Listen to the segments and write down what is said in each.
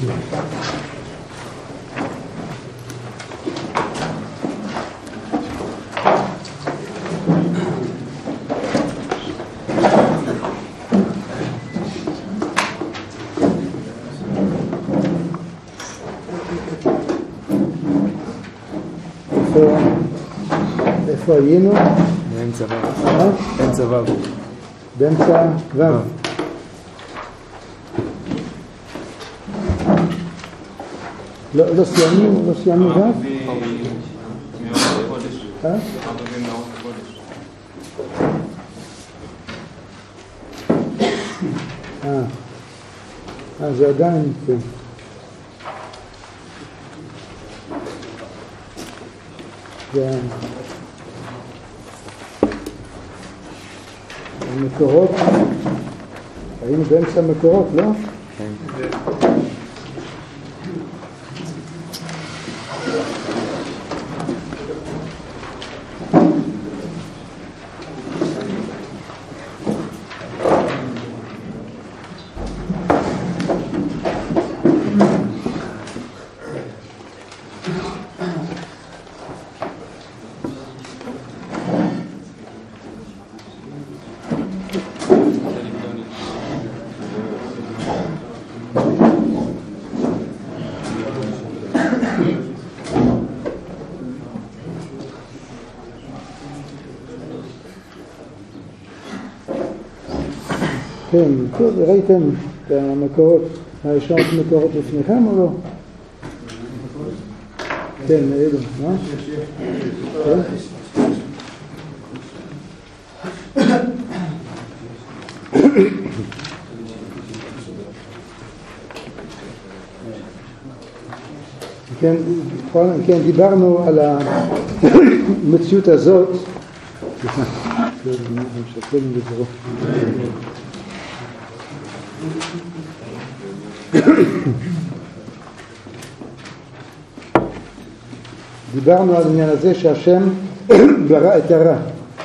איפה היינו? באמצע וו. באמצע וו. באמצע וו. לא סיימנו וו? זה עדיין כן. המקורות, היינו באמצע המקורות, לא? כן. כן, טוב, ראיתם את המקורות, יש לנו מקורות לפניכם או לא? כן, אלו, מה? כן, דיברנו על המציאות הזאת. דיברנו על העניין הזה שהשם ברא את הרע.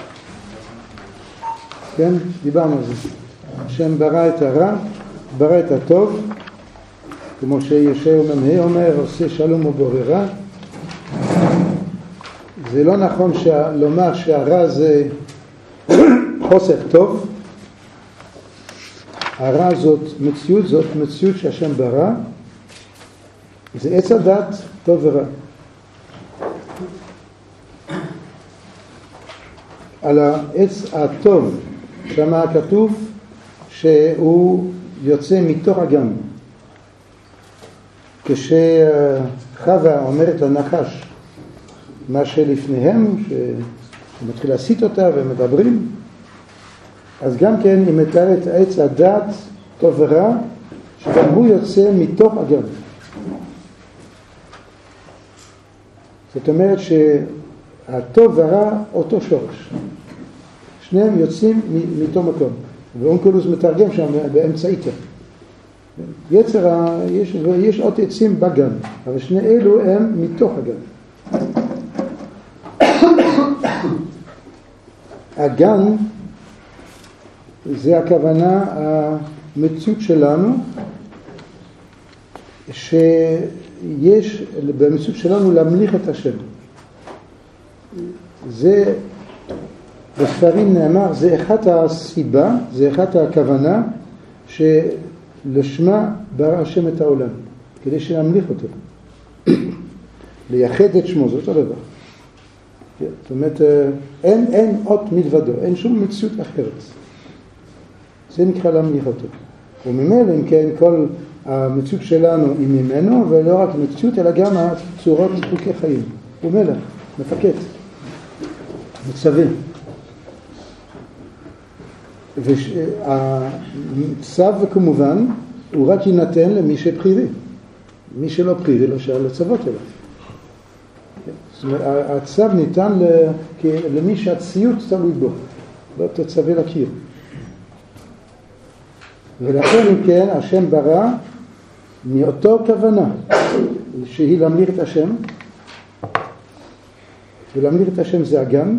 כן? דיברנו על זה. השם ברא את הרע, ברא את הטוב, כמו שישעיהו מ"ה אומר, עושה שלום ובורא. זה לא נכון לומר שהרע זה חוסר טוב. הרע זאת מציאות שהשם ברא. זה עץ הדת, טוב ורע. על העץ הטוב שמה כתוב שהוא יוצא מתוך הגן. כשחווה אומרת לנחש מה שלפניהם, שמתחיל להסית אותה ומדברים, אז גם כן היא מתארת עץ הדת טוב ורע, שגם הוא יוצא מתוך הגן. זאת אומרת שהטוב והרע אותו שורש. שניהם יוצאים מאותו מקום. ואונקלוס מתרגם שם באמצעיתו. יש עוד עצים בגן, אבל שני אלו הם מתוך הגן. הגן זה הכוונה המציאות שלנו, שיש במציאות שלנו להמליך את השם. זה בספרים נאמר, זה אחת הסיבה, זה אחת הכוונה שלשמה ברא השם את העולם, כדי שנמליך אותו. לייחד את שמו, זה אותו דבר. זאת אומרת, אין עוד מלבדו, אין שום מציאות אחרת. זה נקרא להמליך אותו. וממילא, אם כן, כל המציאות שלנו היא ממנו, ולא רק מציאות, אלא גם הצורות חוקי חיים. הוא מלך, מפקד, מצווה. והצו כמובן הוא רק יינתן למי שפרירי. מי שלא פרירי לא שאל לצוות אליו. זאת אומרת, הצו ניתן למי שהציות תלוי בו, לא תצווה לקיר. ולכן אם כן השם ברא מאותו כוונה שהיא להמליך את השם, ולהמליך את השם זה הגן,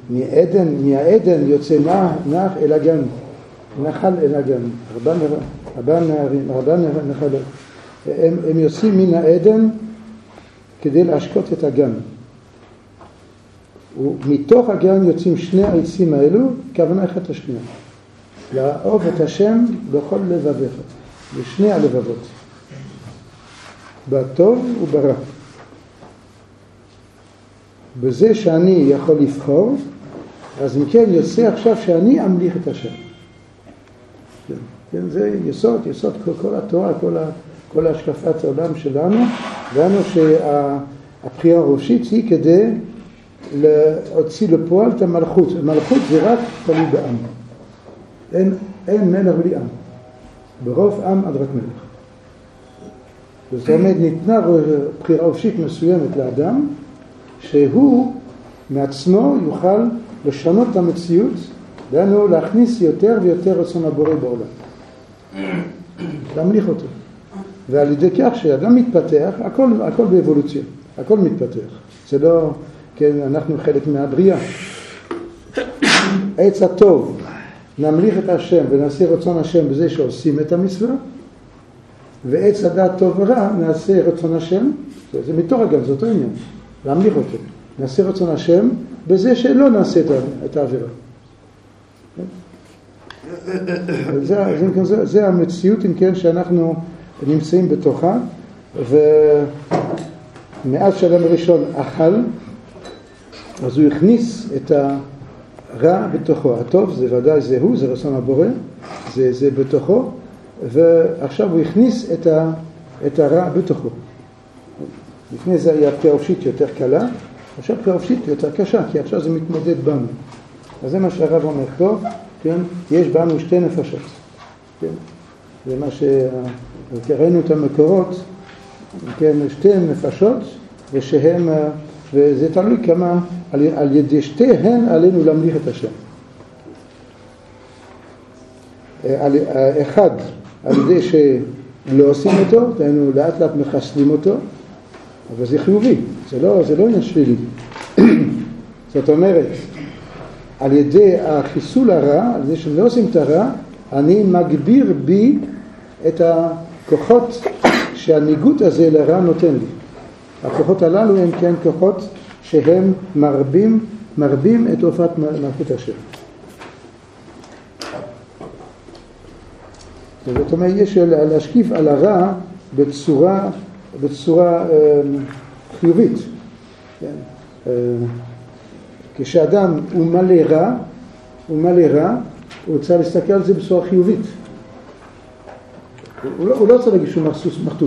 מהעדן יוצא נח אל הגן, נחל אל הגן, רבה נראה. רבן נחלק. הם יוצאים מן העדן כדי להשקות את הגן. ומתוך הגן יוצאים שני העצים האלו, כוונה אחת השנייה. לאהוב את השם בכל לבביך, בשני הלבבות. בטוב וברע. בזה שאני יכול לבחור, אז אם כן יוצא עכשיו שאני אמליך את השם. כן, זה יסוד כל התורה, כל השקפת העולם שלנו, ואנו שהבחירה הראשית היא כדי להוציא לפועל את המלכות. המלכות זה רק תלוי בעם. אין מלך בלי עם. ברוב עם עד רק מלך. זאת אומרת, ניתנה בחירה ראשית מסוימת לאדם, שהוא מעצמו יוכל לשנות את המציאות, ואנו להכניס יותר ויותר רצון הבורא בעולם. להמליך אותו. ועל ידי כך שאדם מתפתח, הכל באבולוציה, הכל מתפתח. זה לא, כן, אנחנו חלק מהבריאה. עץ הטוב, נמליך את השם ונעשה רצון השם בזה שעושים את המצווה, ועץ הדעת טוב ורע, נעשה רצון השם, זה מתוך הגן, זה אותו עניין, להמליך אותו. נעשה רצון השם בזה שלא נעשה את העבירה. זה המציאות, אם כן, שאנחנו נמצאים בתוכה, ומאז שאדם הראשון אכל, אז הוא הכניס את הרע בתוכו. הטוב זה ודאי זה הוא, זה רצון הבורא, זה בתוכו, ועכשיו הוא הכניס את הרע בתוכו. לפני זה היה בחירה ראשית יותר קלה, עכשיו בחירה ראשית יותר קשה, כי עכשיו זה מתמודד בנו. אז זה מה שהרב אומר פה, כן? יש בנו שתי נפשות. כן? זה מה שראינו את המקורות, כן? שתי נפשות, וזה תלוי כמה, על ידי שתיהן עלינו להמליך את השם. אחד, על ידי שלא עושים אותו, תהיינו לאט לאט מחסלים אותו, אבל זה חיובי, זה לא עניין שלילי. זאת אומרת, על ידי החיסול הרע, על ידי שלא עושים את הרע, אני מגביר בי את הכוחות שהניגוד הזה לרע נותן לי. הכוחות הללו הם כן כוחות שהם מרבים את הופעת מלכות השם. זאת אומרת, יש להשקיף על הרע בצורה חיובית. כשאדם הוא מלא רע, הוא רוצה להסתכל על זה בצורה חיובית. הוא לא רוצה להגיד שהוא מחטוט.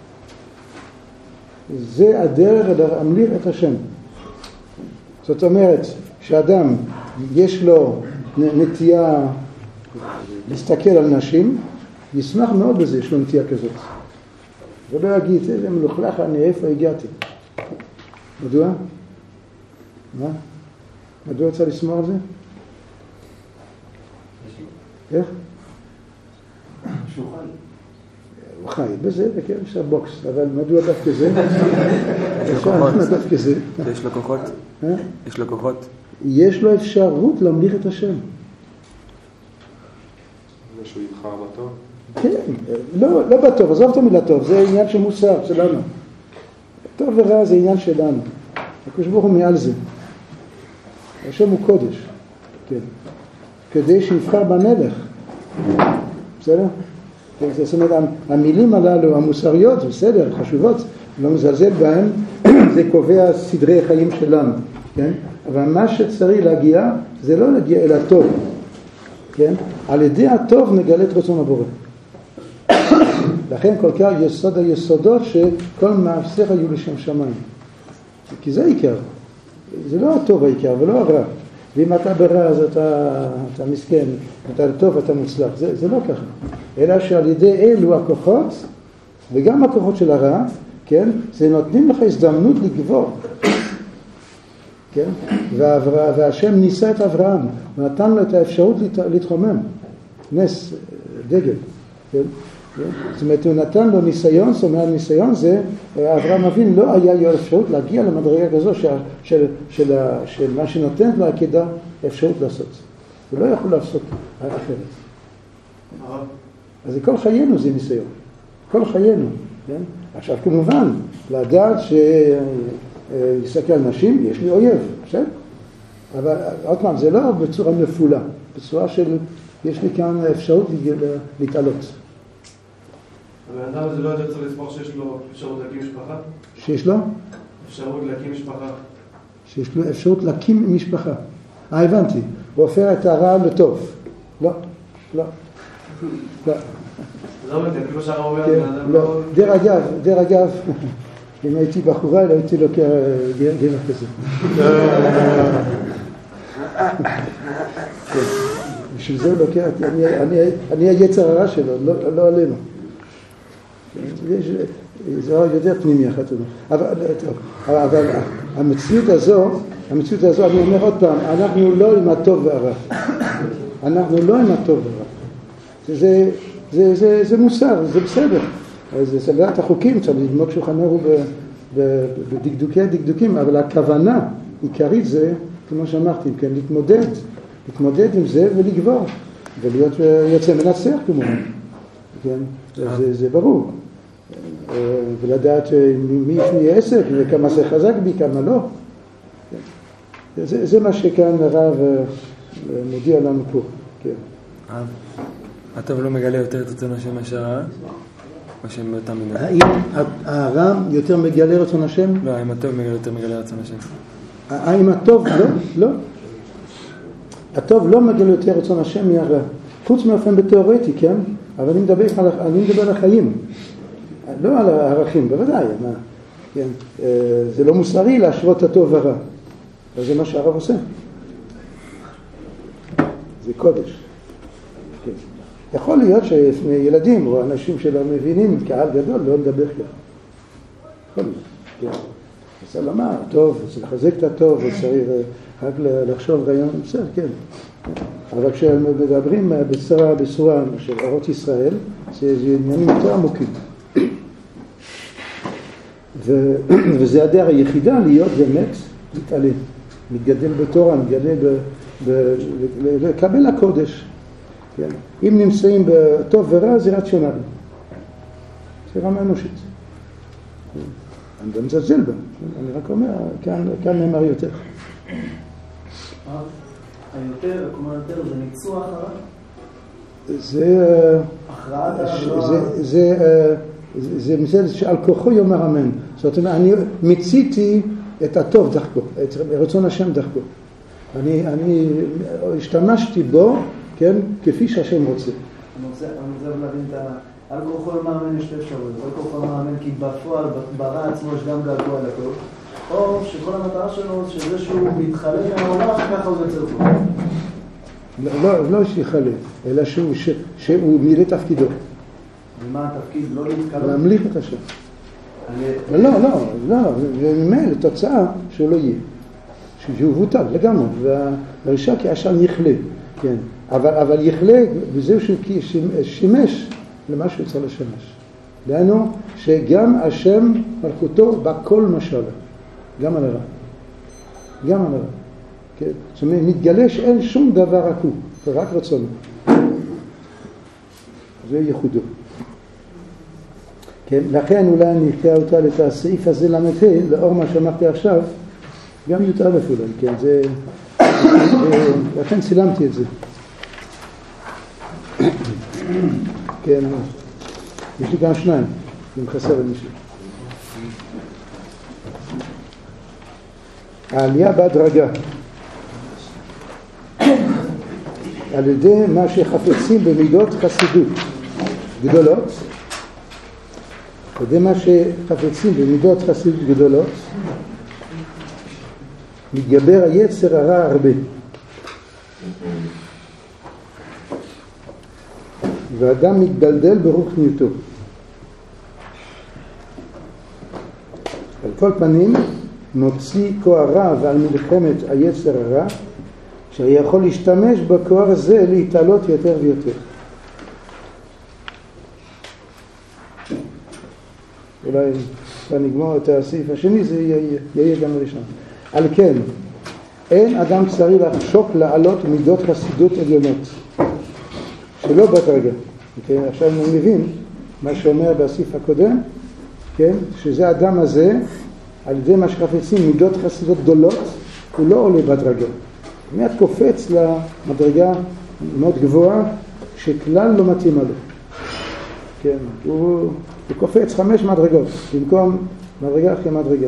זה הדרך להמליך את השם. זאת אומרת, שאדם יש לו נטייה להסתכל על נשים, ישמח מאוד בזה, יש לו נטייה כזאת. ולא יגיד, איזה מלוכלך אני, איפה הגעתי? מדוע? מה? מדוע רוצה לשמור על זה? איך? שהוא חי. הוא חי, בזה, וכן, יש בוקס, אבל מדוע דווקא זה? יש לו כוחות? יש לו כוחות? יש לו אפשרות להמליך את השם. שהוא יבחר בטוב? כן, לא בטוב, עזוב את המילה טוב, זה עניין של מוסר שלנו. טוב ורע זה עניין שלנו. הקדוש ברוך הוא מעל זה. השם הוא קודש, כן. כדי שיבחר במלך. בסדר? זאת אומרת, המילים הללו, המוסריות, בסדר, חשובות, לא מזלזל בהן, זה קובע סדרי החיים שלנו, כן? אבל מה שצריך להגיע, זה לא להגיע אל הטוב, כן? על ידי הטוב נגלה את רצון הבורא. לכן כל כך יסוד היסודות שכל מעשיך היו לשם שמיים. כי זה העיקר. זה לא הטוב העיקר ולא הרע. ואם אתה ברע אז אתה מסכן, אתה טוב, אתה מוצלח. זה לא ככה. אלא שעל ידי אלו הכוחות, וגם הכוחות של הרע, כן? זה נותנים לך הזדמנות לגבור. כן? והשם ניסה את אברהם, ונתן לו את האפשרות להתחומם. נס, דגל. כן? זאת אומרת, הוא נתן לו ניסיון, זאת אומרת, ניסיון זה, אברהם אבינו לא היה לו אפשרות להגיע למדרגה כזו של מה שנותן לו העקדה אפשרות לעשות. הוא לא יכול לעשות אחרת. אז כל חיינו זה ניסיון. כל חיינו, כן? עכשיו כמובן, לדעת שיסתכל על נשים, יש לי אויב, בסדר? אבל עוד פעם, זה לא בצורה מפולה, בצורה של, יש לי כאן אפשרות להתעלות. אבל האדם הזה לא יודע צריך לסמוך שיש לו אפשרות להקים משפחה? שיש לו? אפשרות להקים משפחה. שיש לו אפשרות להקים משפחה. הבנתי. הוא הופך את הרע לטוב. לא, לא, לא. לא מבין, כאילו שהרע אומר, האדם לא. דרך אגב, אם הייתי בחורה, לא הייתי לוקח גבר כזה. בשביל זה הוא לוקח, אני היצר הרע שלו, לא עלינו. זה יותר פנימי אחת. אבל המציאות הזו, אני אומר עוד פעם, אנחנו לא עם הטוב והרע. אנחנו לא עם הטוב והרע. זה מוסר, זה בסדר. זה סדרת החוקים, צריך ללמוד שולחן ערוך בדקדוקים, אבל הכוונה עיקרית זה, כמו שאמרתי, כן, להתמודד עם זה ולגבור, ולהיות יוצא מנצח כמובן. כן, זה ברור. ולדעת מי יהיה עסק וכמה זה חזק בי, כמה לא. זה מה שכאן הרב מודיע לנו פה. כן. הטוב לא מגלה יותר את רצון השם מאשר הרע? או שהם באותה מידה? האם הרע יותר מגלה רצון השם? לא, האם הטוב יותר מגלה רצון השם? האם הטוב? לא. הטוב לא מגלה יותר רצון השם מהרע. חוץ מאופן בתיאורטי, כן? אבל אני מדבר על החיים. לא על הערכים, בוודאי. כן? זה לא מוסרי להשוות הטוב והרע. אבל זה מה שהרב עושה. זה קודש. כן. יכול להיות שלפני ילדים או אנשים שלא מבינים, קהל גדול, לא לדבר כך. יכול להיות. כן. צריך לומר, טוב, צריך לחזק את הטוב, צריך רק לחשוב רעיון, בסדר, כן. אבל כשמדברים בצורה של אורות ישראל, זה עניינים יותר עמוקים. וזה הדרך היחידה להיות באמת מתעלה, מתגדל בתורה, מתגדל לקבל הקודש. כן? אם נמצאים בטוב ורע, זה רציונלי. זה רמה אנושית. אני לא מזלזל בה, אני רק אומר, כאן נאמר יותר. היותר, כלומר יותר, זה ניצוח הרע? זה מצד שעל כוחו יאמר אמן. זאת אומרת, אני מציתי את הטוב דרכו, את רצון השם דרכו. אני השתמשתי בו, כן, כפי שהשם רוצה. אני רוצה להבין את על כוחו יאמר אמן יש שתי אפשרויות. על כוחו יאמר אמן כי בפועל, ברע עצמו יש גם געגוע לטוב. או שכל המטרה שלו שזה שהוא מתחלה מהעולם, ככה הוא יוצר טוב. לא שיחלה, אלא שהוא מילא תפקידו. ומה התפקיד? לא להתקרב? להמליך את השם. לא, וממילא תוצאה שהוא לא יהיה. שהוא בוטל לגמרי, והרשע כעשן יכלה, כן. אבל יכלה בזהו ששימש למה שהוא צריך לשמש. דהיינו שגם השם מלכותו בכל משלה, גם על הרע. גם על הרע. כן? זאת אומרת, מתגלה שאין שום דבר עקום, רק רצון. זה ייחודו. כן? לכן אולי אני אקרא אותה את הסעיף הזה למתה, לאור מה שאמרתי עכשיו, גם יותר אפילו, כן? לכן צילמתי את זה. כן, יש לי גם שניים, אם חסר למישהו. העלייה בהדרגה. על ידי מה שחפצים במידות חסידות גדולות, על ידי מה שחפצים במידות חסידות גדולות, מתגבר היצר הרע הרבה. ואדם מתדלדל ברוחניותו. על כל פנים, מוציא כוח רע ועל מלחמת היצר הרע, שיכול להשתמש בכוח הזה להתעלות יותר ויותר. אולי נגמור את הסעיף השני, זה יהיה גם ראשון. על כן, אין אדם צריך לחשוק לעלות מידות חסידות עליונות, שלא בהדרגה, כן, עכשיו אני מבין מה שאומר בסעיף הקודם, כן, שזה האדם הזה, על ידי מה שחפצים מידות חסידות גדולות, הוא לא עולה בדרגה. מיד קופץ למדרגה מאוד גבוהה, שכלל לא מתאימה לו. כן, הוא קופץ 5 מדרגות, במקום מדרגה אחרי מדרגה.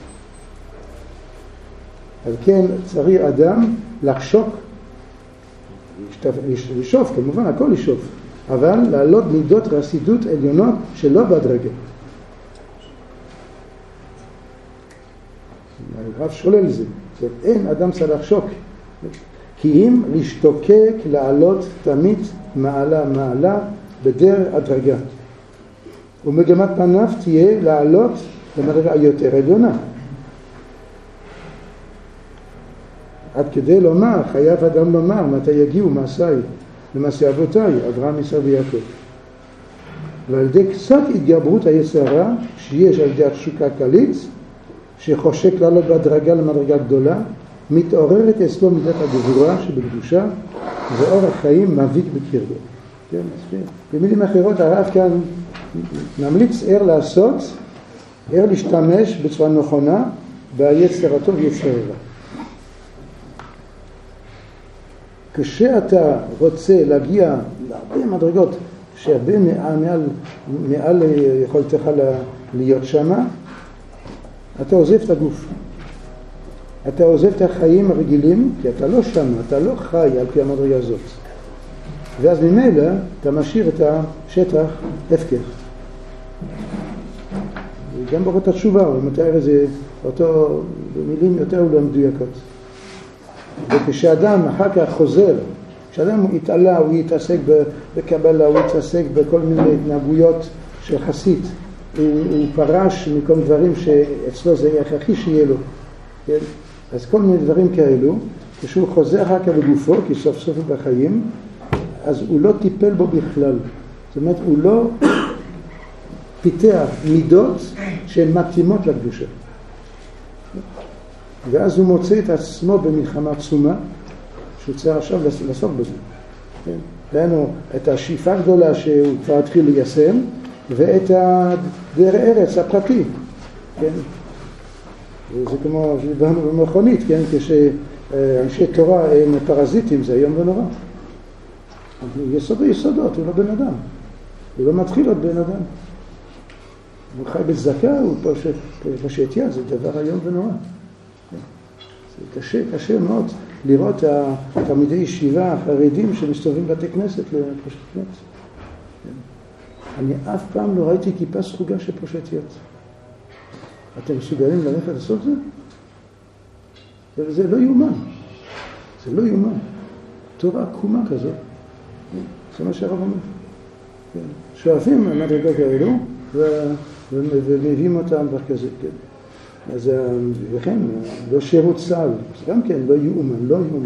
אז כן, צריך אדם לחשוק, לשאוף, כמובן הכל לשאוף, אבל לעלות מידות חסידות עליונות שלא בדרגה. הרב שולל זה, אין אדם צריך לחשוק, כי אם להשתוקק לעלות תמיד מעלה בדרך הדרגה. ומגמת פניו תהיה לעלות למדרגה יותר עליונה. עד כדי לומר, חייב אדם לומר, מתי יגיעו מעשיי למעשי אבותיי, אברהם, יצחק ויעקב. ועל ידי קצת התגברות היצרה שיש על ידי התשוקה כללית, שחושק לעלות בהדרגה למדרגה גדולה, מתעוררת אצלו מידת הגבורה שבקדושה, ואורח חיים מביא בקרבו. כן, במילים אחרות הרב כאן ממליץ לעשות, להשתמש בצורה נכונה ביצר הטוב ויצר הרע. כשאתה רוצה להגיע להרבה מדרגות שהרבה מעל יכולתך להיות שמה, אתה עוזב את הגוף. אתה עוזב את החיים הרגילים, כי אתה לא שמה, אתה לא חי על פי המדרגה הזאת. ואז ממילא אתה משאיר את השטח הפקר. גם ברות התשובה, הוא מתאר איזה אותו במילים יותר לא מדויקות. וכשאדם אחר כך חוזר, כשאדם יתעלה, הוא יתעסק בקבלה, הוא יתעסק בכל מיני התנהגויות של חסיד, הוא פרש מכל דברים שאצלו זה הכרחי שיהיה לו. כן? אז כל מיני דברים כאלו, כשהוא חוזר אחר כך לגופו, כי סוף סוף הוא בחיים, אז הוא לא טיפל בו בכלל. זאת אומרת, הוא לא פיתח מידות שהן מתאימות לקדושה. ואז הוא מוצא את עצמו במלחמה עצומה, שהוא צריך עכשיו לעסוק בזה. כן? ראינו את השאיפה הגדולה שהוא כבר התחיל ליישם, ואת הדרך ארץ הפרטי. כן? זה כמו שדיברנו במכונית, כן? כשאנשי תורה הם פרזיטים, זה היום ונורא. יסודות, הוא לא בן אדם. הוא לא מתחיל להיות בן אדם. הוא חי בצדקה, הוא פושט יד, זה דבר היום ונורא. זה קשה מאוד לראות תלמידי ישיבה החרדים שמסתובבים בתי כנסת לפושט יד. אני אף פעם לא ראיתי כיפה סרוגה שפושט יד. אתם מסוגלים ללכת לעשות זה? זה לא יאומן. זה לא יאומן. תורה עקומה כזאת. זה מה שהרב אומר. שואפים המדרגות האלו ומביאים אותם בכזה. אז וכן, לא שירות צה"ל, גם כן, לא יאומן, לא יאומן.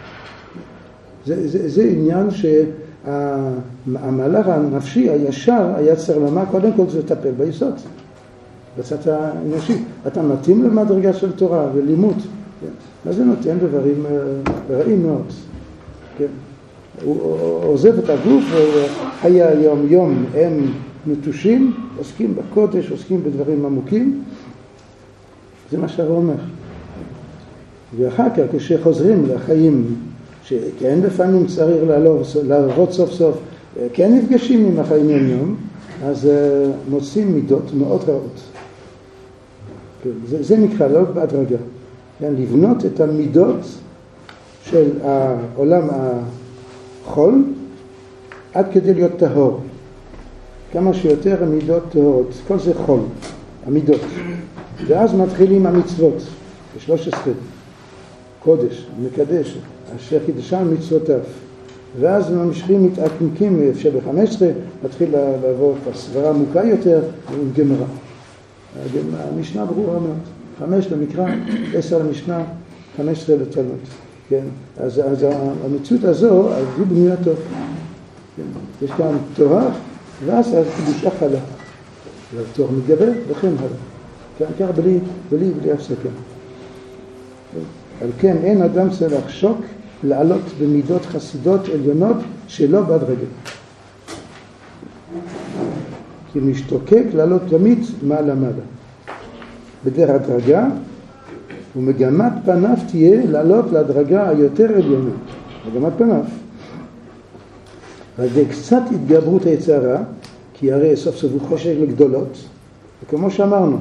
זה עניין שהמהלך הנפשי הישר היה צריך לומר, קודם כל זה לטפל ביסוד, בצד האנושי. אתה מתאים למדרגה של תורה ולימוד, כן? אז זה נותן דברים רעים מאוד. כן? הוא עוזב את הגוף, והיה יום הם נטושים, עוסקים בקודש, עוסקים בדברים עמוקים. זה מה שהרב אומר. ואחר כך כשחוזרים לחיים, שכן לפעמים צריך לעבוד סוף סוף, כן נפגשים עם החיים יום, אז מוצאים מידות מאוד רעות. זה נקרא לא בהדרגה. לבנות את המידות של העולם החול, עד כדי להיות טהור. כמה שיותר המידות טהורות. כל זה חול, המידות. ואז מתחילים המצוות, 13, קודש, מקדש, אשר קידשם מצוותיו. ואז ממשיכים מתעמקים, ב-15 מתחיל לעבור סברה עמוקה יותר, עם גמרא. המשנה ברורה מאוד, 5 למקרא, 10 למשנה, 15 לתלמוד. כן? אז המציאות הזו, היא בנויה טוב. כן? יש כאן תורה, ואז קדושה חלה. והתורה מתגבר, וכן הלאה. כך בלי הפסקה. על כן אין אדם צריך לחשוק לעלות במידות חסידות עליונות שלא בהדרגה. כי משתוקק לעלות תמיד מעלה מעלה. בדרך הדרגה, ומגמת פניו תהיה לעלות לדרגה היותר עליונה. מגמת פניו. ועל ידי קצת התגברות היצרה, כי הרי סוף סוף הוא חושך לגדולות, וכמו שאמרנו,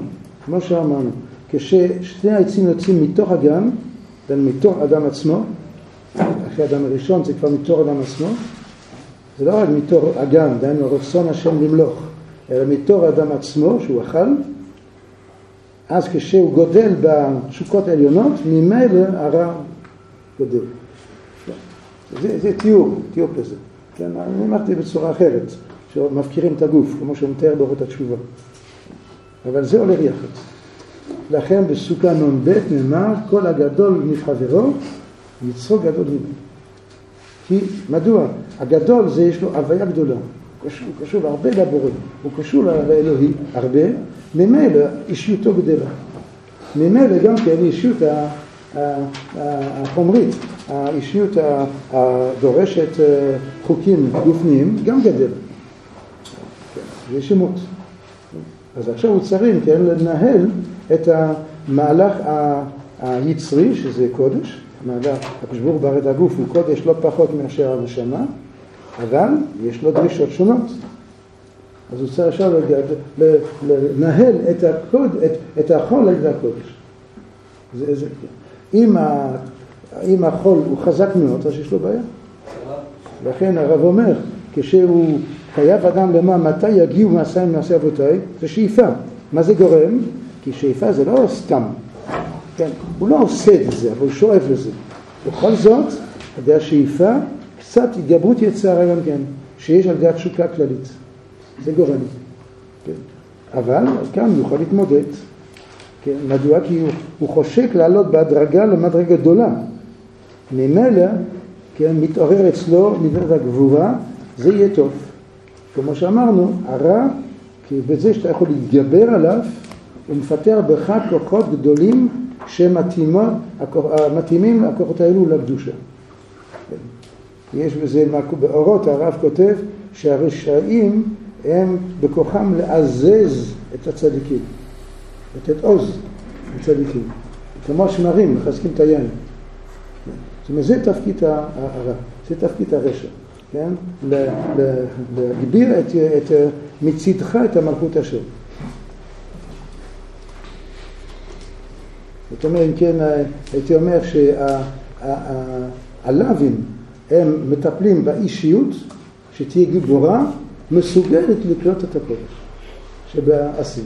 כששני העצים יוצאים מתוך הגן, מתוך אדם עצמו, אחרי אדם הראשון זה כבר מתוך אדם עצמו, זה לא רק מתוך הגן, דהיינו רצון השם למלוך, אלא מתוך אדם עצמו שהוא אכל, אז כשהוא גודל בתשוקות העליונות, ממילא הרע גודל. זה תיאור לזה. כן, אני אמרתי בצורה אחרת, שמפקירים את הגוף, כמו שהוא מתאר באורות התשובה. אבל זה הולך יחד. לכן בסוכה נ"ב נאמר, כל הגדול מחברו, יצרו גדול ממנו. כי מדוע? הגדול זה יש לו הוויה גדולה. הוא קשור הרבה לבורא, הוא קשור לאלוהי הרבה, ממילא אישיותו גדלה. ממילא גם כן אישיות החומרית, האישיות הדורשת חוקים גופניים, גם גדל. זה שמות. אז עכשיו הוא צריך לנהל את המהלך היצרי, שזה קודש. הקדוש ברוך הוא ברא את הגוף הוא קודש לא פחות מאשר הנשמה, אבל יש לו דרישות שונות. אז הוא צריך עכשיו לנהל את החול על ידי הקודש. אם החול הוא חזק מאוד, אז יש לו בעיה. לכן הרב אומר, כשהוא חייב אדם למה, מתי יגיעו מעשה ממעשה אבותיי, זה שאיפה. מה זה גורם? כי שאיפה זה לא סתם. כן, הוא לא עושה את זה, אבל הוא שואף לזה. בכל זאת, על השאיפה, קצת התגברות יצרה גם כן, שיש על ידי התשוקה כללית. זה גורם. כן. אבל כאן הוא יכול להתמודד. כן. מדוע? כי הוא חושק לעלות בהדרגה למדרגה גדולה. ממילא, כן, מתעורר אצלו מידת הגבורה, זה יהיה טוב. כמו שאמרנו, הרע, כי בזה שאתה יכול להתגבר עליו, הוא מפתח בך כוחות גדולים שמתאימים הכוחות האלו לקדושה. יש בזה, באורות הרב כותב שהרשעים הם בכוחם לעזז את הצדיקים, לתת עוז לצדיקים, כמו שמרים, מחזקים את היין. זאת אומרת, זה תפקיד הרע, זה תפקיד הרשע, כן? להגביר מצדך את המלכות השם. זאת אומרת, אם כן, הייתי אומר שהלווים הם מטפלים באישיות שתהיה גיבורה, מסוגלת לקלוט את הקודש שבעשים.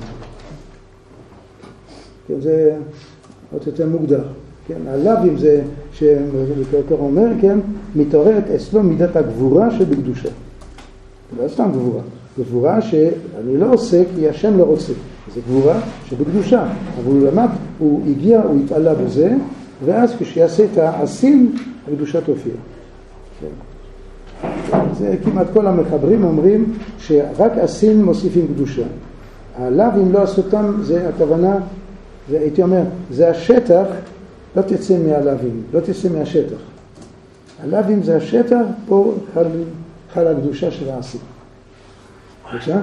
כן, זה עוד יותר מוגדר. כן, הלווים זה, שכבר אומר, כן, מתעוררת אצלו מידת הגבורה שבקדושה. לא סתם גבורה. גבורה שאני לא עושה כי השם לא רוצה. זה גבורה שבקדושה. אבל הוא למד, הוא הגיע, הוא התעלה בזה, ואז כשיעשה את העשים, הקדושה תופיע. כן. זה כמעט כל המחברים אומרים שרק עשים מוסיפים קדושה. הלווים לא עשו אותם, זה הכוונה, זה, הייתי אומר, זה השטח, לא תצא מהלווים, לא תצא מהשטח. הלווים זה השטח, פה חל הקדושה של העשים. בבקשה?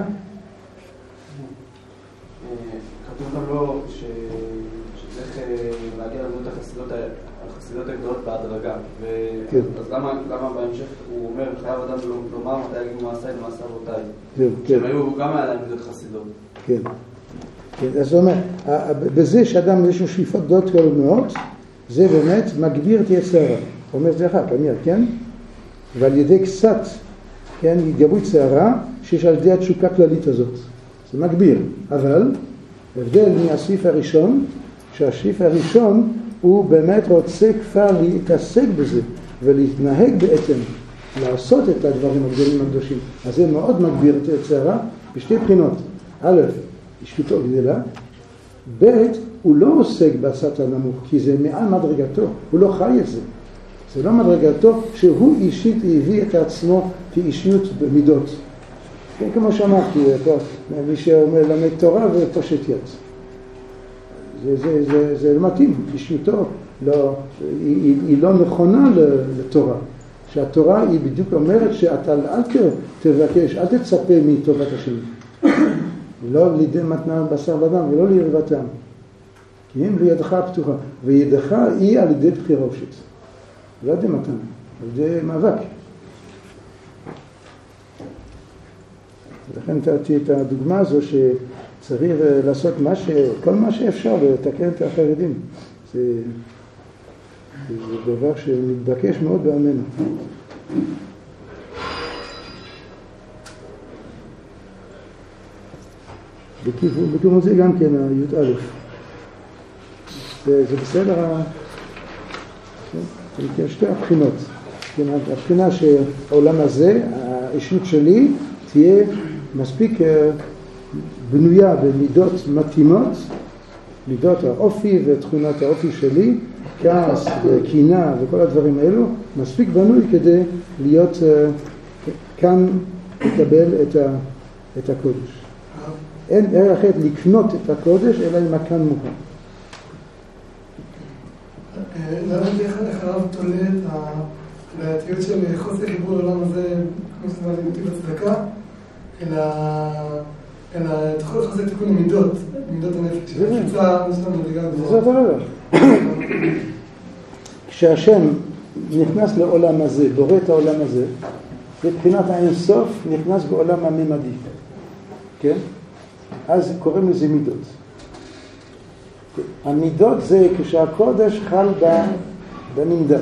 כתוב גם לו שצריך להגיע לדמות החסידות הגדולות בהדרגה. אז למה בהמשך הוא אומר, חייב אדם לומר מתי יגיעו מעשיי למעשה אבותיי? שהם היו גם היה להם מידות חסידות. כן. אז זאת אומרת, בזה שאדם יש לו שאיפות גדולות כאלה מאוד, זה באמת מגביר את יצר הרע. הוא אומר את זה אחר כך, כן? ועל ידי קצת, כן, יתגברו את שערה, שיש על ידי התשוקה הכללית הזאת. זה מגביר. אבל, הבדל מהסעיף הראשון, שהסעיף הראשון הוא באמת רוצה כבר להתעסק בזה, ולהתנהג בעצם, לעשות את הדברים הגדולים הקדושים. אז זה מאוד מגביר את יצרה בשתי בחינות. א', אישיותו גדלה, ב', הוא לא עוסק בצד הנמוך, כי זה מעל מדרגתו, הוא לא חי את זה. זה לא מדרגתו שהוא אישית הביא את עצמו כאישיות במידות. כן, כמו שאמרתי, מי שאומר למד תורה ופושט יד. זה מתאים, אישיותו היא לא נכונה לתורה. שהתורה היא בדיוק אומרת שאתה אל תבקש, אל תצפה מטובת השני. לא לידי מתנה בשר ודם ולא ליריבתם. כי אם לידך הפתוחה, וידך היא על ידי בחירה חופשית. לא ידי מתנה, על ידי מאבק. לכן נתתי את הדוגמה הזו שצריך לעשות כל מה שאפשר לתקן את החרדים. זה דבר שמתבקש מאוד בעמנו. בכיוון זה גם כן הי"א. זה בסדר, יש שתי הבחינות. הבחינה שהעולם הזה, האישיות שלי, תהיה מספיק בנויה במידות מתאימות, מידות האופי ותכונת האופי שלי, כעס וקינה וכל הדברים האלו, מספיק בנוי כדי להיות כאן לקבל את הקודש. אין דרך אחרת לקנות את הקודש אלא עם הכאן מוכן. למה איך הרב תולה את הבעייתיות של חוסר חיבור לעולם הזה, כמו שזה מעלה נתיב הצדקה, אלא חוסר תיקון למידות, מידות הנפש, שהחיצה יש לנו מדרגה גבוהה. זה אותו דבר. כשהשם נכנס לעולם הזה, בורא את העולם הזה, מבחינת האינסוף נכנס בעולם הממדי. כן? אז קוראים לזה מידות. המידות זה כשהקודש חל בנמדד.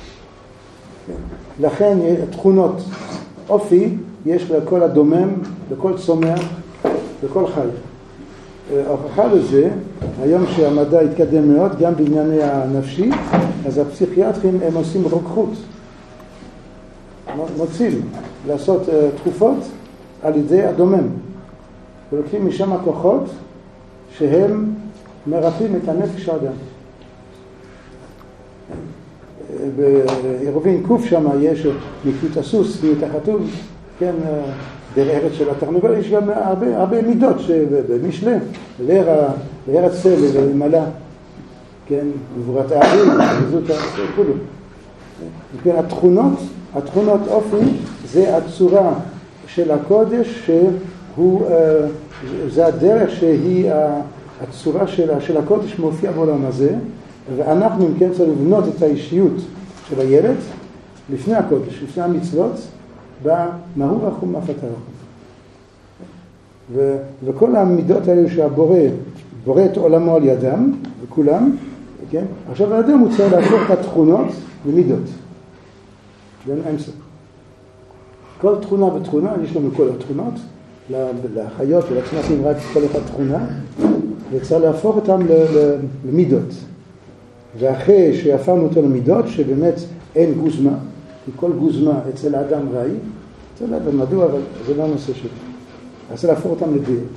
לכן תכונות אופי יש לכל הדומם, לכל צומח, לכל חי. ההוכחה לזה, היום שהמדע התקדם מאוד, גם בענייני הנפשי, אז הפסיכיאטרים הם עושים רוקחות. מוצאים לעשות תרופות על ידי הדומם. ולוקחים משם הכוחות שהם מרפאים את הנפש האדם. בעירובין קוף שם יש נקיות הסוס, נקיות החתול, כן, דרך ארץ של התרנגול, יש גם הרבה מידות שבמשלה, לארץ צל, למלא, כן, גבורת הערים, וזאת כולו. כן, התכונות אופי זה הצורה של הקודש זה הדרך שהיא הצורה של הקודש מופיע בעולם הזה, ואנחנו אם כן צריך לבנות את האישיות של הילד לפני הקודש, לפני המצוות, במהו רחום אף אתה רחום. וכל המידות האלה שהבורא בורא את עולמו על ידם, וכולם, כן? עכשיו האדם הוא צריך להפוך את התכונות למידות. בין האמצע. כל תכונה ותכונה, יש לנו כל התכונות, לחיות ולצמחים רק כל אחד תכונה, וצריך להפוך אותם למידות. ואחרי שהפכנו אותם למידות, שבאמת אין גוזמה, כי כל גוזמה אצל האדם ראי, צריך לדעת מדוע, אבל זה לא הנושא שלי. אז צריך להפוך אותם לדעות.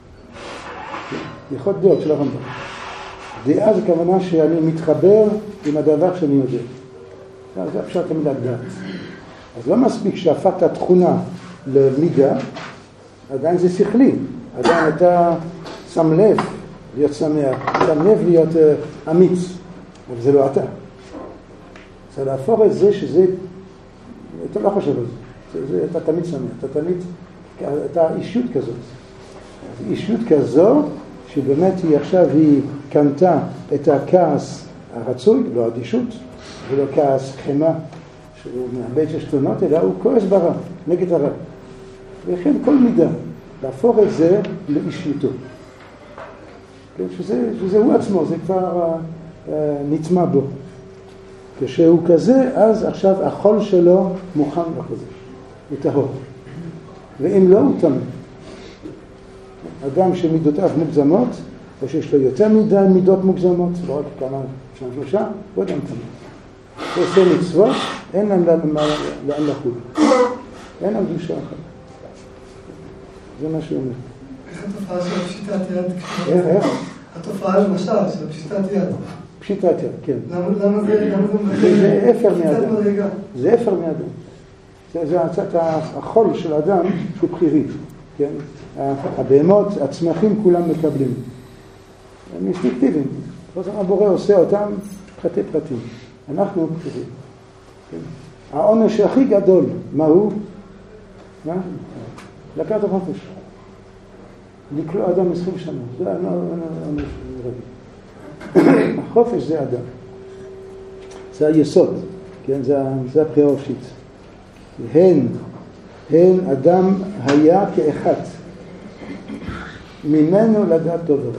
יכול דעות של הרמב"ם. דעה זה כוונה שאני מתחבר עם הדבר שאני יודע. זה אפשר תמיד לדעת. אז לא מספיק שהפכת התכונה למידה, עדיין זה שכלי. עדיין אתה שם לב להיות שמח, שם לב להיות אמיץ, אבל זה לא אתה. צריך להפוך את זה שזה, אתה לא חושב על זה, אתה תמיד שמח, אתה אישות כזאת. אישות כזו שבאמת היא עכשיו היא קנתה את הכעס הרצוי, לא אדישות, ולא כעס חמה, שהוא מאבד ששתונות, אלא הוא כועס ברע, נגד הרע. וכן כל מידה, להפוך את זה לאישיותו. שזה הוא עצמו, זה כבר נטמע בו. כשהוא כזה, אז עכשיו החול שלו מוכן לחוזר, הוא טהור. ואם לא, הוא תמה. אדם שמידותיו מוגזמות, או שיש לו יותר מדי מידות מוגזמות, לא רק כמה, שלושה, הוא אדם תמה. הוא עושה מצוות, אין להם לאן לחול. אין להם קדושה אחת. זה מה שהוא אומר. איך התופעה של פשיטת יד? איך? התופעה למשל של פשיטת יד. פשיטת יד, כן. למה זה זה אפר מאדם. זה אפר מאדם. זה החול של האדם שהוא בחירי. כן? הבהמות, הצמחים כולם מקבלים. הם אינסטינקטיביים. הבורא עושה אותם פרטי פרטים. אנחנו בחירים. כן? העונש הכי גדול, מה הוא? מה? לקחת החופש. לקלוע אדם 20 שנה. זה לא רגיל. החופש זה אדם. זה היסוד, כן? זה הבחירה החופשית. הן אדם היה כאחד. ממנו לדעת טוב ורע.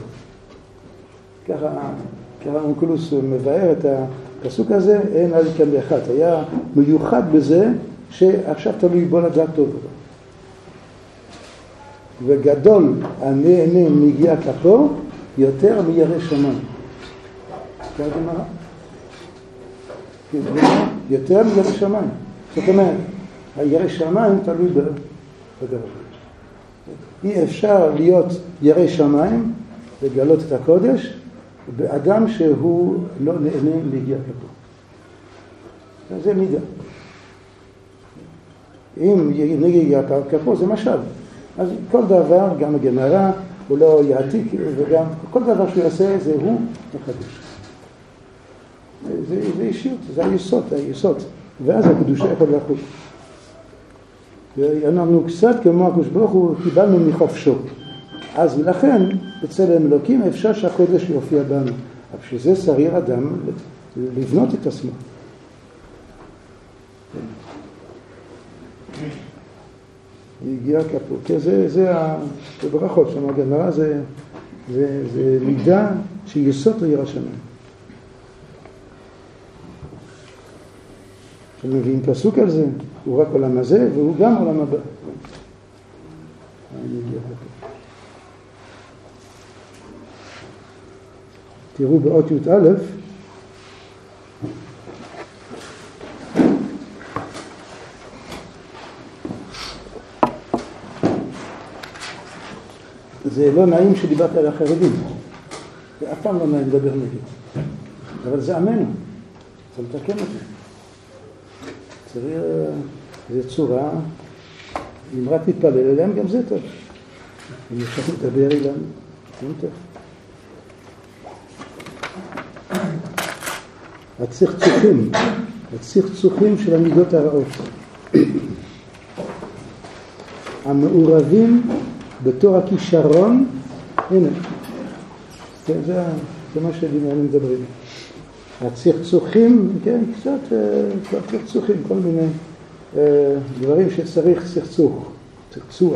ככה אונקלוס מבאר את הפסוק הזה, הן על כאן באחד. היה מיוחד בזה שעכשיו תלוי בו לדעת טוב ורע. וגדול הנהנה מגיע כפו יותר מירא שמיים. כן, גמרא? יותר מירא שמיים. זאת אומרת, הירא שמיים תלוי בדבר. אי אפשר להיות ירא שמיים לגלות את הקודש באדם שהוא לא נהנה להגיע כפו. זה מידה. אם נגיע כפו זה משל. אז כל דבר, גם הגמרא, הוא לא יעתיק, וגם כל דבר שהוא יעשה זה הוא מחדש. זה אישיות, זה היסוד. ואז הקדושה יכול לחול. ואנחנו קצת כמו הקדוש ברוך הוא קיבלנו מחופשו. אז ולכן בצלם אלוקים אפשר שהקודש יופיע בנו. אבל בשביל זה צריך אדם לבנות את עצמו. הגיע כפו. כי זה הברכות שם, הגמרא זה מידה שיסוד לירא שמיים. שמביאים פסוק על זה, הוא רק עולם הזה והוא גם עולם הבא. תראו באות י"א, זה לא נעים שדיברת על החרדים, זה אף פעם לא נעים לדבר נגד, אבל זה עמנו, זה מתקן אותי. צריך איזו צורה, אם רק נתפלל אליהם גם זה טוב. אם אפשר לדבר אליהם, זה טוב. הצחצוחים של המידות הרעות. המעורבים בתור הכישרון, הנה, זה מה שאני מדברים. הצחצוחים, כן, קצת צחצוחים, כל מיני דברים שצריך צחצוח.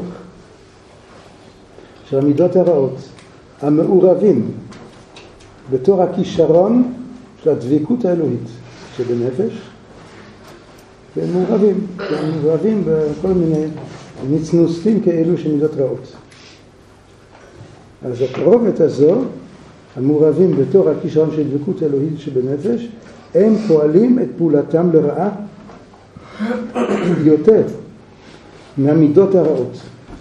של המידות הרעות, המעורבים בתור הכישרון של הדבקות האלוהית שבנפש, והם מעורבים בכל מיני נצנוסים כאלו של מידות רעות. אז התערובת הזו, המעורבים בתור הכישרון של דבקות האלוהית שבנפש, הם פועלים את פעולתם לרעה יותר מהמידות הרעות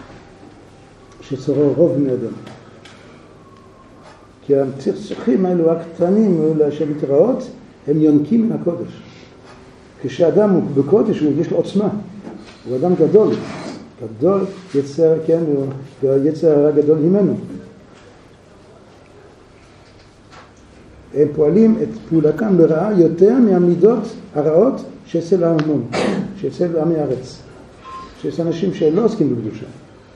שצורו רוב בני אדם. כי הצחצוחים האלו הקטנים שמתראות, הם יונקים מן הקודש. כשאדם הוא בקודש, הוא יש לו עוצמה. הוא אדם גדול יצר, כן, יצר הרע גדול ממנו. הם פועלים את פעולתם לרעה יותר מהמידות הרעות שאצל ההמון, שאצל עמי הארץ, שאצל אנשים שלא עוסקים בקדושה.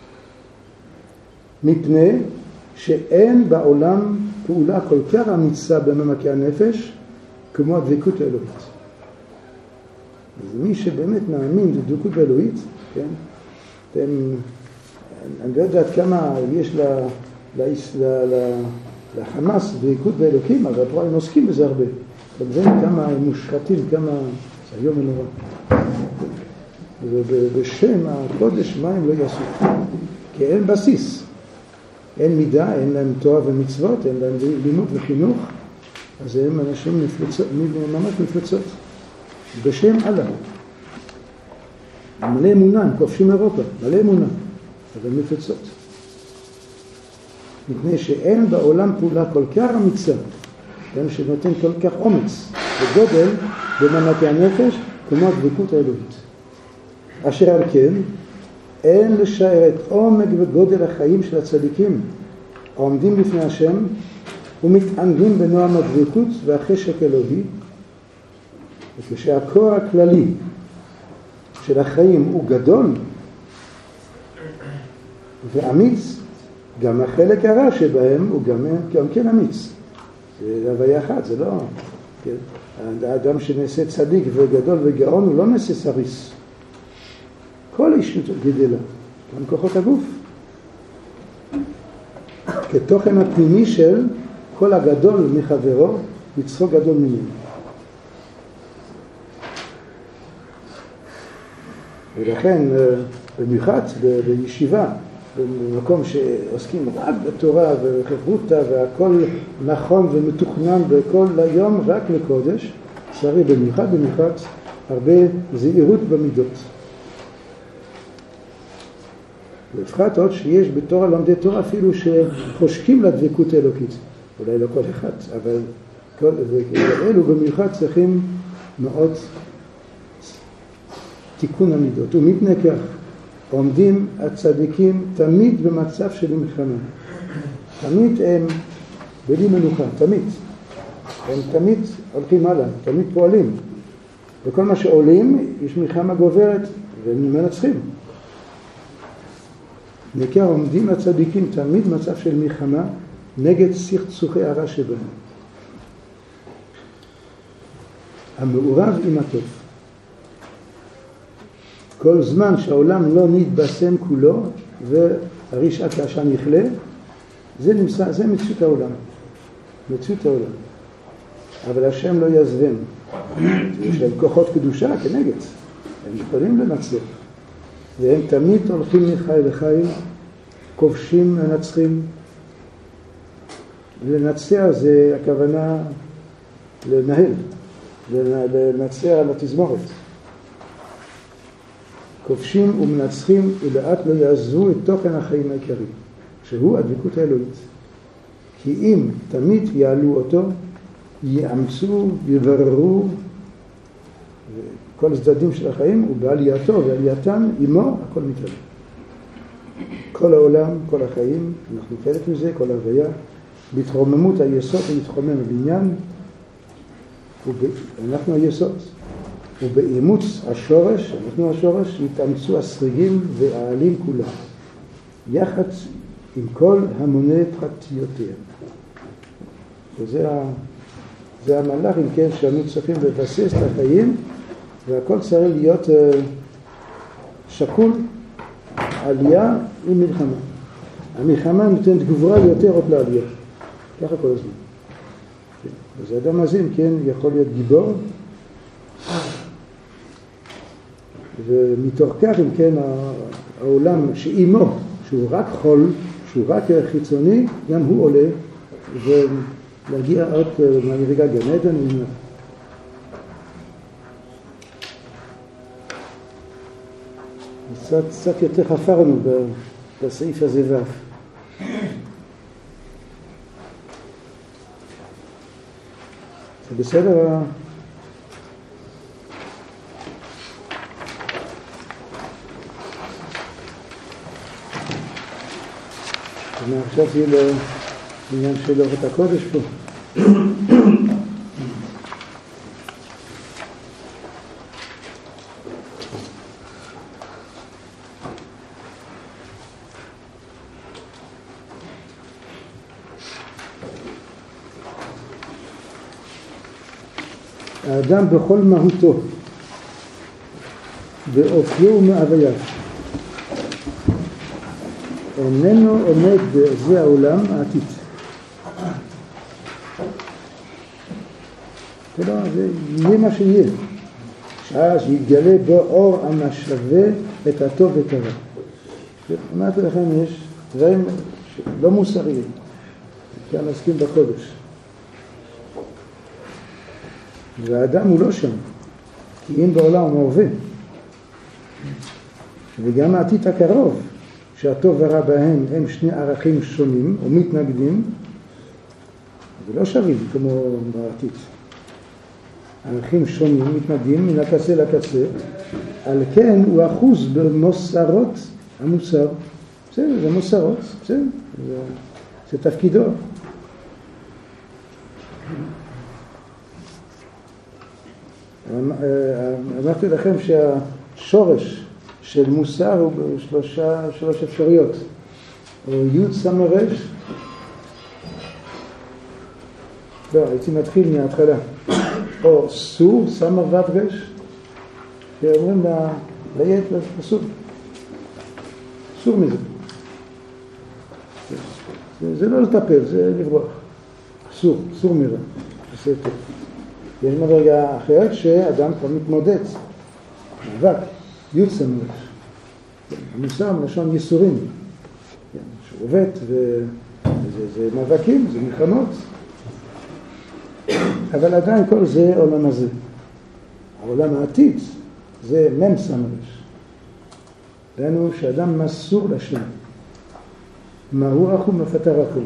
מפני שאין בעולם פעולה כל כך אמיצה במעמקי הנפש כמו הדבקות האלוהית. אז מי שבאמת מאמין בדבקות האלוהית, כן, אני לא יודעת כמה יש לחמאס דבקות באלוקים, אבל פה הם עוסקים בזה הרבה. אבל זה כמה מושחתים, כמה זה היום ונורא. ובשם הקודש מה הם לא יעשו? כי אין בסיס. אין מידה, אין להם תורה ומצוות, אין להם לימוד וחינוך, אז הם אנשים ממש מפלצות. בשם אללה. מלא אמונה, הם כובשים אירופה, מלא אמונה, אבל מפלצות. מפני שאין בעולם פעולה כל כך אמיצה, שנותן כל כך אומץ וגודל במעמקי הנפש, כמו הדבקות האלוהית. אשר על כן, אין לשער את עומק וגודל החיים של הצדיקים העומדים בפני השם ומתענגים בנועם הדבקות והחשק אלוהי, וכשהקור הכללי של החיים הוא גדול ואמיץ, גם החלק הרע שבהם הוא גם כן אמיץ. זה הוויה אחת, זה לא... כן? האדם שנעשה צדיק וגדול וגאון הוא לא נעשה סריס. כל אישות גדלה, גם כוחות הגוף. כתוכן הפנימי של כל הגדול מחברו, יצרו גדול ממנו. ולכן, במיוחד בישיבה, במקום שעוסקים רק בתורה וחברותה והכל נכון ומתוכנן בכל היום רק לקודש, צריך במיוחד הרבה זהירות במידות. לפחות עוד שיש בתורה לומדי תורה אפילו שחושקים לדבקות האלוקית. אולי לא כל אחד, אבל אלו במיוחד צריכים מאוד תיקון המידות. ומתנכח עומדים הצדיקים תמיד במצב של מלחמה. תמיד הם בלי מנוחה, תמיד. הם תמיד הולכים הלאה, תמיד פועלים. וכל מה שעולים, יש מלחמה גוברת והם מנצחים. נקרא עומדים הצדיקים תמיד במצב של מלחמה נגד סכסוכי הרע שבהם. המעורב עם הטוב. כל זמן שהעולם לא נתבשם כולו והרשעה כעשן יכלה, זה מציאות העולם. מציאות העולם. אבל השם לא יעזבם. יש להם כוחות קדושה כנגד. הם יכולים לנצח. והם תמיד הולכים מחי לחי, כובשים, מנצחים. לנצח זה הכוונה לנהל, לנצח על התזמורת. כובשים ומנצחים ולאט לא יעזבו את תוכן החיים העיקרי, שהוא הדבקות האלוהית. כי אם תמיד יעלו אותו, יאמצו, יבררו, כל הצדדים של החיים, ובעלייתו ועלייתם עמו הכל מתעלה. כל העולם, כל החיים, אנחנו חלק מזה, כל ההוויה, בהתרוממות היסוד להתרומם בבניין, אנחנו היסוד. ובאימוץ השורש, אנחנו השורש, יתאמצו הסריגים והעלים כולם, יחד עם כל המוני פרטיותיהם. וזה המהלך, אם כן, שאנו צריכים לבסס את החיים, והכל צריך להיות שקול, עלייה עם מלחמה. המלחמה נותנת גבורה יותר עוד לעלייה. ככה כל הזמן. אז האדם הזה, כן, יכול להיות גיבור, ומתוך כך, אם כן, העולם שאימו, שהוא רק חול, שהוא רק חיצוני, גם הוא עולה, ולהגיע עוד מהמדרגה גן עדן. קצת יותר חפרנו בסעיף הזה ו'. זה בסדר? עכשיו תהיה לעניין של אורת הקודש פה. האדם בכל מהותו, באופיו ומהווייו, איננו עומד בזה העולם העתיד. זה יהיה מה שיהיה. שאז יתגלה בו אור המשווה את הטוב ואת הרע. אמרתי לכם, יש דברים לא מוסריים. כאן עוסקים בקודש. והאדם הוא לא שם. כי אם בעולם הוא הווה. וגם העתיד הקרוב, שהטוב והרע בהם הם שני ערכים שונים ומתנגדים, ולא שווים כמו בעתיד. ערכים שונים מתנגדים מן הקצה לקצה, על כן הוא אחוז במוסרות המוסר. בסדר, זה מוסרות, בסדר, זה תפקידו. אמרתי לכם שהשורש של מוסר הוא שלוש אפשרויות. או י' סמרש, לא, הייתי מתחיל מההתחלה, או סור סמר ודרש, שאומרים ליד לסור, סור מזה. זה לא לטפל, זה לברוח. סור מרע, עושה טוב. יש מדרגה אחרת שאדם כבר מתמודד, מאבק, י' סמרש. המוסר מלשון ייסורים, שהוא עובד, וזה מאבקים, זה מלחמות. אבל עדיין כל זה עולם הזה. העולם העתיד זה מם סמרש. דהיינו שאדם מסור לשם. מהו אחו מפטר אחו.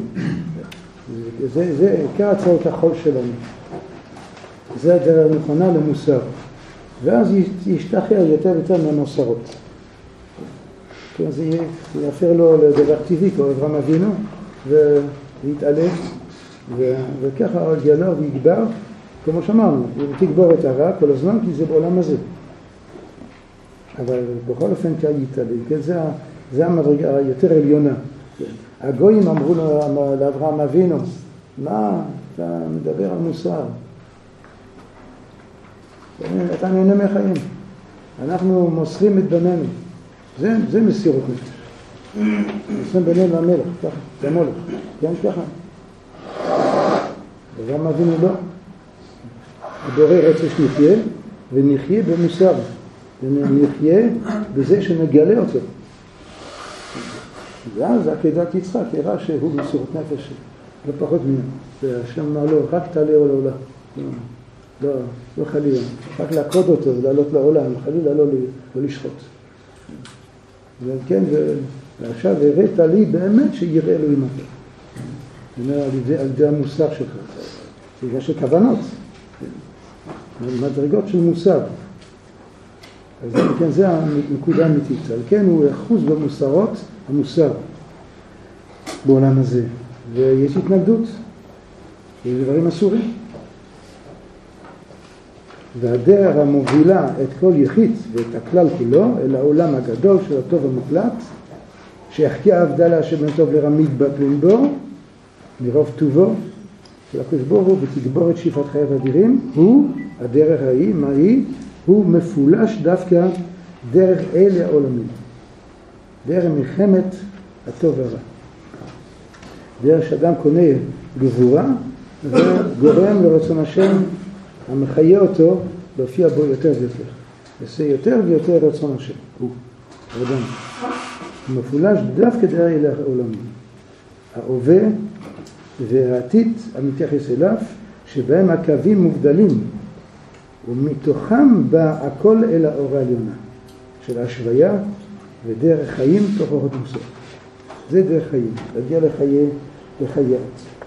זה עיקר הצעות החול שלנו. זה הדרך הנכונה למוסר. ואז ישתחרר יותר ויותר מהמוסרות. זה יאפשר לו לדבר טבעי, כמו אברהם אבינו, ויתעלף, וככה יעלה ויגבר, כמו שאמרנו, תגבור את הרע כל הזמן, כי זה בעולם הזה. אבל בכל אופן יתעלף, זה המדרגה היותר עליונה. הגויים אמרו לאברהם אבינו, מה, אתה מדבר על מוסר? אתה נהנה מהחיים. אנחנו מוסרים את בנינו. זה מסירות נפש. מוסרים בינינו למלך, ככה, למולך. כן, ככה. אברהם אבינו לא. הבורא רוצה שנחיה, ונחיה במוסר. ונחיה בזה שנגלה אותו. ואז עקדת יצחק הראה שהוא מסירות נפש, לא פחות ממנו. והשם אמר לו, רק תעלה על העולם. לא חלילה, רק להקוד אותו ולעלות לעולם, חלילה לא לשחוט. וכן, ועכשיו הראת לי באמת שיראה אלוהים אותו. על ידי המוסר שלך. בגלל שכוונות, מדרגות של מוסר. אז כן, זה הנקודה האמיתית. על כן הוא אחוז במוסרות, המוסר בעולם הזה. ויש התנגדות, יש דברים אסורים. והדרך המובילה את כל יחיד ואת הכלל כולו אל העולם הגדול של הטוב המוחלט, שיחקי ההבדלה שבין טוב לרע מתבטלים בו, מרוב טובו של הקדוש ברוך הוא ותגבור את שאיפת חייו אדירים, הוא הדרך ההיא, מה היא? הוא מפולש דווקא דרך אלה העולמים, דרך מלחמת הטוב והרע, דרך שאדם קונה גבורה וגורם לרצון השם המחיה אותו להופיע בו יותר ויותר, עושה יותר ויותר רצון השם, הוא אדם מפולש דווקא דרך אלה העולמים, ההווה והעתיד המתייחס אליו, שבהם הקווים מובדלים ומתוכם בא הכל אל האור העליונה של השוויה ודרך חיים תוך אורות מוסר. זה דרך חיים, להגיע לחיית.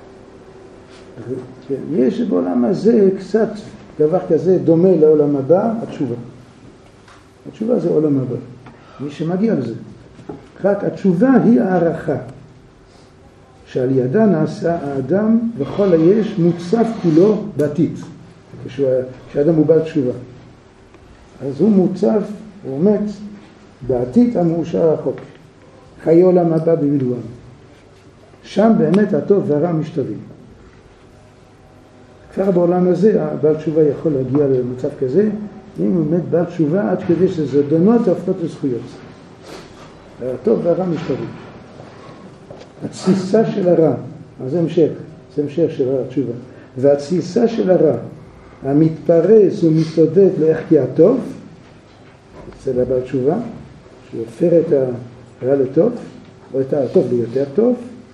יש בעולם הזה קצת דבר כזה דומה לעולם הבא, התשובה. התשובה זה עולם הבא, מי שמגיע לזה. רק התשובה היא הערכה, שעל ידה נעשה האדם וכל היש מוצף כולו בעתיד. כשאדם הוא בעל תשובה, אז הוא מוצף, הוא עומד בעתיד המאושר רחוק, חיי עולם הבא במילואם. שם באמת הטוב והרע משתווים. כבר בעולם הזה הבעל תשובה יכול להגיע למצב כזה, אם הוא באמת בעל תשובה עד כדי שזדונות הופכות לזכויות. הטוב והרע משתווים. התסיסה של הרע, אז זה המשך של התשובה, והתסיסה של הרע המתפרס ומתעודד לערכי הטוב, אצל הבעל תשובה, שהוא הופך את הרע לטוב, או את הטוב ליותר טוב,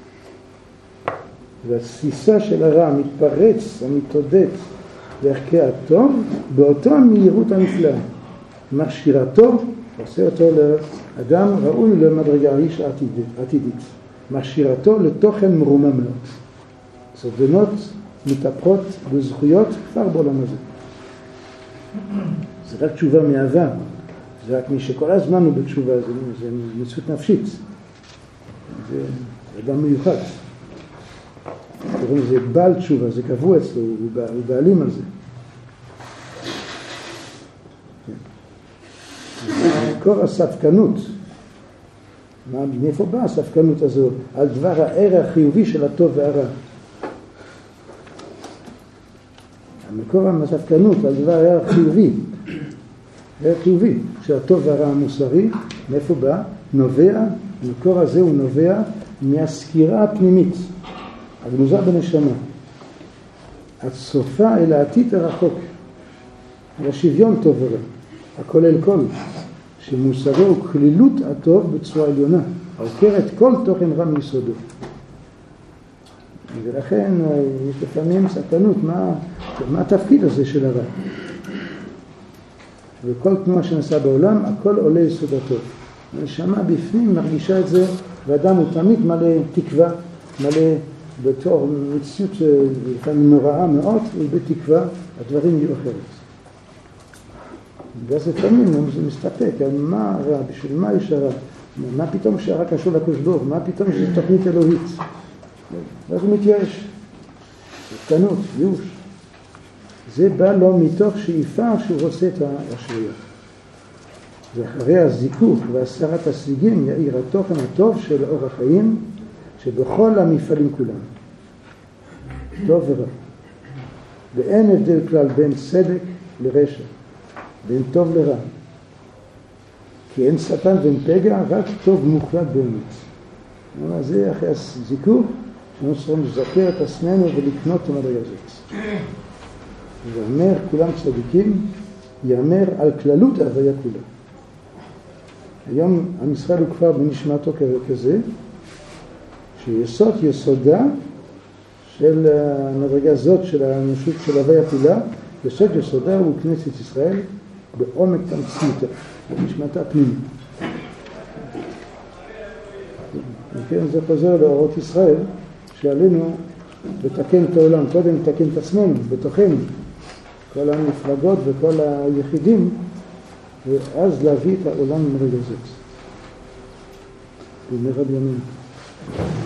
והתסיסה של הרע המתפרץ המתעודד לערכי הטוב, באותו המהירות הנפלאה, מכשירתו, עושה אותו לאדם ראוי למדרגה איש עתידית, מכשירתו לתוכן מרומם מאוד. סודנות מתהפכות בזכויות כבר בעולם הזה. זה רק תשובה מאהבה, זה רק מי שכל הזמן הוא בתשובה, זה מציאות נפשית, זה אדם מיוחד. זה בעל תשובה, זה קבוע אצלו, הוא בעלים על זה. מקור הספקנות מאיפה באה הספקנות הזו? על דבר הערך החיובי של הטוב והרע. המקור הספקנות על דבר הערך חיובי. ערך חיובי של הטוב והרע המוסרי, מאיפה בא? נובע, המקור הזה הוא נובע מהסקירה הפנימית, הגנוזה בנשמה. הצופה אל העתיד הרחוק, על השוויון טוב ורע, הכולל כל, שמוסרו הוא כלילות הטוב בצורה עליונה, העוקרת כל תוכן רע מיסודו. ולכן יש לפעמים ספקנות, מה התפקיד הזה של הרע? וכל תנועה שנעשה בעולם, הכל עולה יסוד הטוב. הנשמה בפנים מרגישה את זה, ואדם הוא תמיד מלא תקווה, מלא בתור מציאות לפעמים נוראה מאוד, ובתקווה הדברים יהיו אחרת. ואז לפעמים הוא מסתפק, מה רע, בשביל מה יש הרע? מה פתאום שהרע קשור לקדוש ברוך הוא? מה פתאום שיש תוכנית אלוהית? ואז הוא מתייאש, ספקנות, ייאוש. זה בא לו מתוך שאיפה שהוא רוצה את השריות. ואחרי הזיכוך והסרת השיגים יאיר התוכן הטוב של אור החיים שבכל המפעלים כולם. טוב ורע. ואין הבדל כלל בין צדק לרשע, בין טוב לרע. כי אין שטן ואין פגע, רק טוב מוחלט באמת. זה אחרי הזיכוך, שאנו צריכים לזכר את עצמנו ולקנות את המדרגה הזאת. ואומר כולם צדיקים, יאמר על כללות ההוויה כולה. היום עם ישראל הוא כבר בנשמתו כזה, שיסוד יסודה של המדרגה הזאת של האנושות של ההוויה כולה, יסוד יסודה הוא כנסת ישראל בעומק תמציתה, בנשמתה פנימית. וכן זה חוזר לאורות ישראל, שעלינו לתקן את העולם, קודם לתקן את עצמנו, בתוכנו, כל המפלגות וכל היחידים, ואז להביא את העולם למדרגה הזאת. במהרה בימינו.